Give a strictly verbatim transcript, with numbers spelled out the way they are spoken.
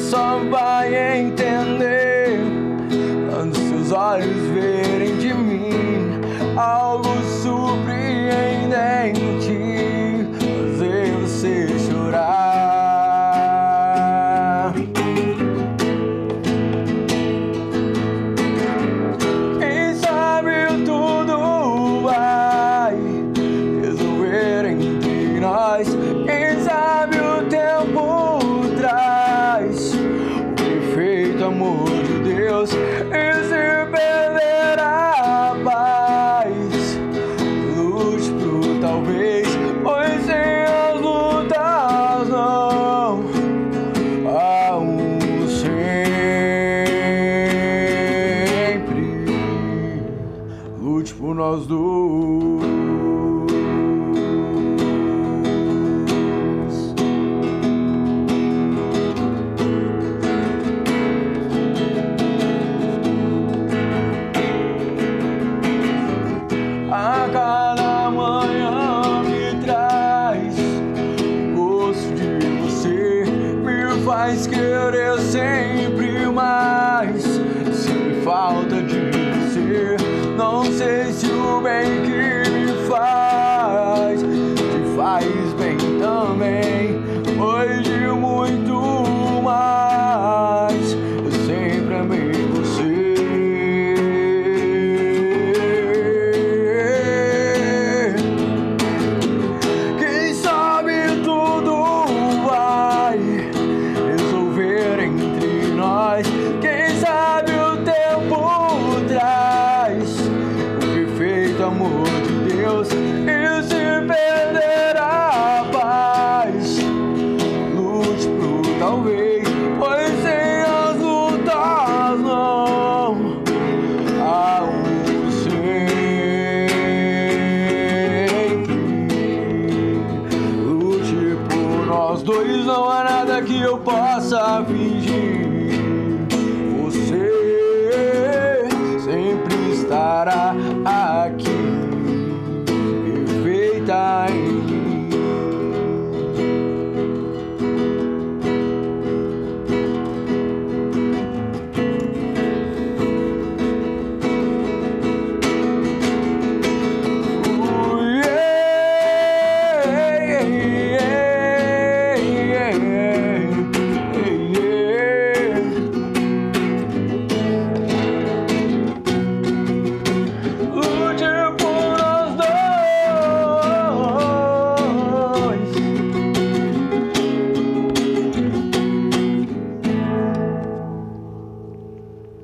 só vai entender quando seus olhos verem de mim algo surpreendente, fazer você chorar. Quem sabe tudo vai resolver entre nós. Quem sabe o tempo traz o perfeito amor de Deus e se perder a paz. Lute pro talvez, pois sem as lutas não há um sempre. Lute por nós dois. A cada manhã me traz o gosto de você, me faz querer sempre mais. Sempre falta de você, não sei se o bem que me faz te faz bem também, pois de muito mais eu sempre amei você. Quem sabe o tempo traz o perfeito amor de Deus e se perder a paz. Lute pro talvez, pois sem as lutas não há um sempre. Lute por nós dois, não há nada que eu possa fingir.